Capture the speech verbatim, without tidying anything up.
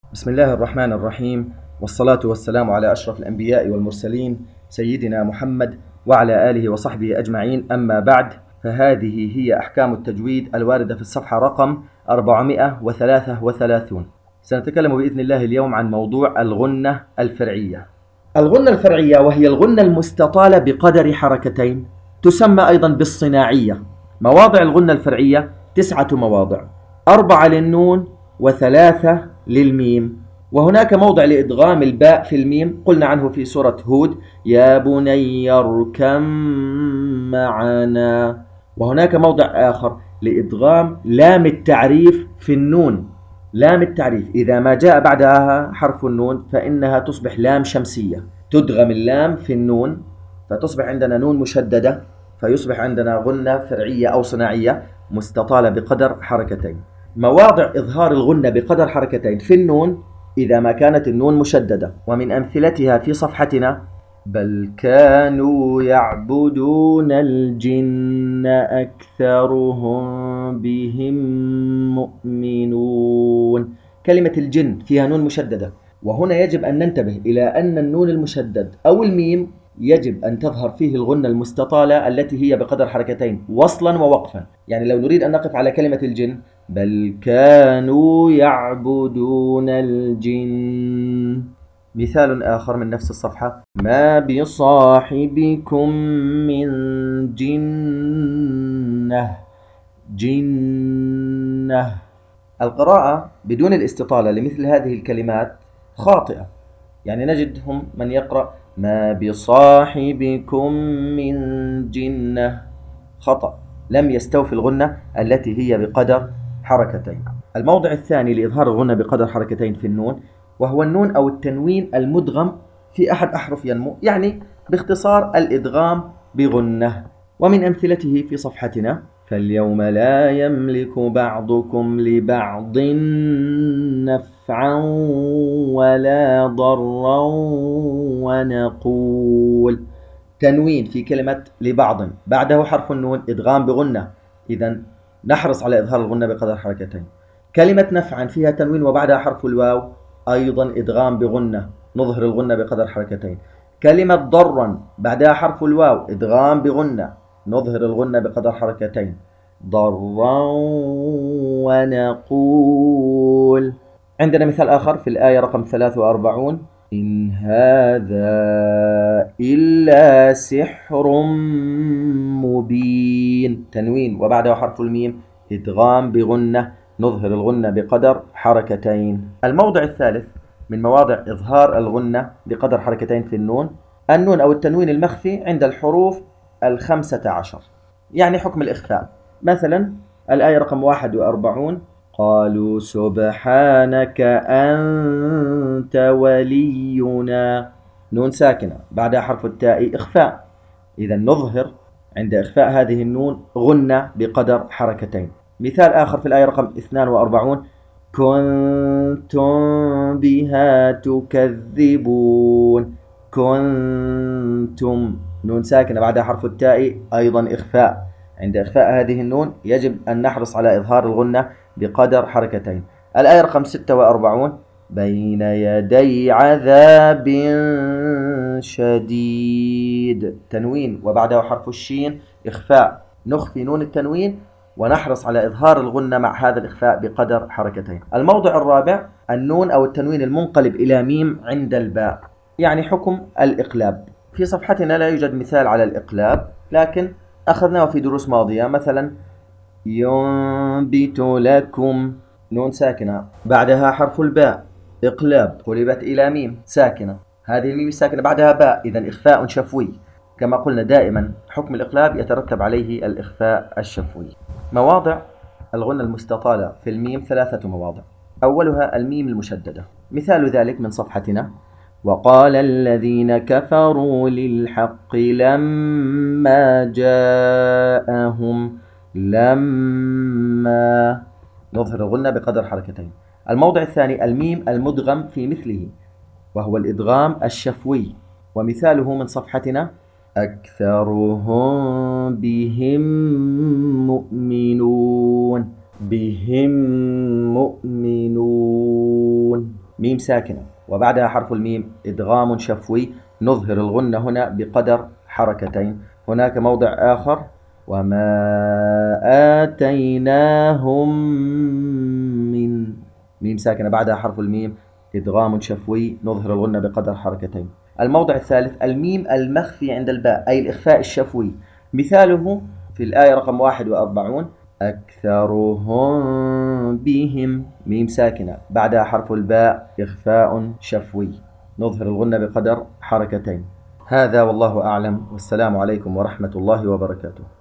بسم الله الرحمن الرحيم، والصلاة والسلام على أشرف الأنبياء والمرسلين سيدنا محمد وعلى آله وصحبه أجمعين. أما بعد، فهذه هي أحكام التجويد الواردة في الصفحة رقم أربعمائة وثلاثة وثلاثين. سنتكلم بإذن الله اليوم عن موضوع الغنة الفرعية. الغنة الفرعية وهي الغنة المستطالة بقدر حركتين، تسمى أيضا بالصناعية. مواضع الغنة الفرعية تسعة مواضع، أربعة للنون وثلاثة للميم. وهناك موضع لإدغام الباء في الميم قلنا عنه في سورة هود: يا بني اركم معنا. وهناك موضع آخر لإدغام لام التعريف في النون. لام التعريف إذا ما جاء بعدها حرف النون فإنها تصبح لام شمسية، تدغم اللام في النون فتصبح عندنا نون مشددة، فيصبح عندنا غنة فرعية أو صناعية مستطالة بقدر حركتين. مواضع إظهار الغنة بقدر حركتين في النون إذا ما كانت النون مشددة، ومن أمثلتها في صفحتنا: بل كانوا يعبدون الجن أكثرهم بهم مؤمنون. كلمة الجن فيها نون مشددة، وهنا يجب أن ننتبه إلى أن النون المشدد أو الميم يجب أن تظهر فيه الغنة المستطالة التي هي بقدر حركتين وصلا ووقفا. يعني لو نريد أن نقف على كلمة الجن: بل كانوا يعبدون الجن. مثال آخر من نفس الصفحة: ما بصاحبكم من جنة. جنة. القراءة بدون الاستطالة لمثل هذه الكلمات خاطئة، يعني نجدهم من يقرأ ما بصاحبكم من جنة، خطأ، لم يستوفي الغنة التي هي بقدر حركتين. الموضع الثاني لإظهار الغنة بقدر حركتين في النون وهو النون أو التنوين المدغم في أحد أحرف ينمو، يعني باختصار الإدغام بغنة. ومن أمثلته في صفحتنا: فاليوم لا يملك بعضكم لبعض نفعا ولا ضرا ونقول. تنوين في كلمة لبعض بعده حرف النون، إدغام بغنة، إذن نحرص على إظهار الغنة بقدر حركتين. كلمة نفعا فيها تنوين وبعدها حرف الواو، أيضا إدغام بغنة، نظهر الغنة بقدر حركتين. كلمة ضرا بعدها حرف الواو، إدغام بغنة، نظهر الغنة بقدر حركتين. ضرا ونقول. عندنا مثال آخر في الآية رقم ثلاثة وأربعين: إن هذا إلا سحر مبين. تنوين وبعده حرف الميم، إدغام بغنة، نظهر الغنة بقدر حركتين. الموضع الثالث من مواضع إظهار الغنة بقدر حركتين في النون النون أو التنوين المخفي عند الحروف الخمسة عشر، يعني حكم الإخفاء. مثلا الآية رقم واحد وأربعون: قالوا سبحانك أنت ولينا. نون ساكنة بعدها حرف التاء، إخفاء، إذا نظهر عند إخفاء هذه النون غنة بقدر حركتين. مثال آخر في الآية رقم اثنين وأربعين: كنتم بها تكذبون. كنتم، نون ساكنة بعدها حرف التاء، أيضا إخفاء، عند إخفاء هذه النون يجب أن نحرص على إظهار الغنة بقدر حركتين. الآية رقم ستة وأربعين: بين يدي عذاب شديد. تنوين وبعده حرف الشين، إخفاء، نخفي نون التنوين ونحرص على إظهار الغنة مع هذا الإخفاء بقدر حركتين. الموضع الرابع النون أو التنوين المنقلب إلى ميم عند الباء، يعني حكم الإقلاب. في صفحتنا لا يوجد مثال على الإقلاب، لكن أخذناه في دروس ماضية. مثلا ينبت لكم، نون ساكنة بعدها حرف الباء، إقلاب، قلبت إلى ميم ساكنة، هذه الميم الساكنة بعدها باء، إذن إخفاء شفوي. كما قلنا دائما حكم الإقلاب يترتب عليه الإخفاء الشفوي. مواضع الغنة المستطالة في الميم ثلاثة مواضع، أولها الميم المشددة، مثال ذلك من صفحتنا: وقال الذين كفروا للحق لما جاءهم. لما، نظهر الغنة بقدر حركتين. الموضع الثاني الميم المدغم في مثله وهو الإدغام الشفوي، ومثاله من صفحتنا: أكثرهم بهم مؤمنون. بهم مؤمنون. ميم ساكنة وبعدها حرف الميم إدغام شفوي، نظهر الغنة هنا بقدر حركتين. هناك موضع آخر وما آتيناهم من، ميم ساكنة بعدها حرف الميم إدغام شفوي، نظهر الغنة بقدر حركتين. الموضع الثالث الميم المخفي عند الباء أي الإخفاء الشفوي، مثاله في الآية رقم واحد وأربعون أكثرهم بهم، ميم ساكنة بعدها حرف الباء إخفاء شفوي، نظهر الغنة بقدر حركتين. هذا والله أعلم، والسلام عليكم ورحمة الله وبركاته.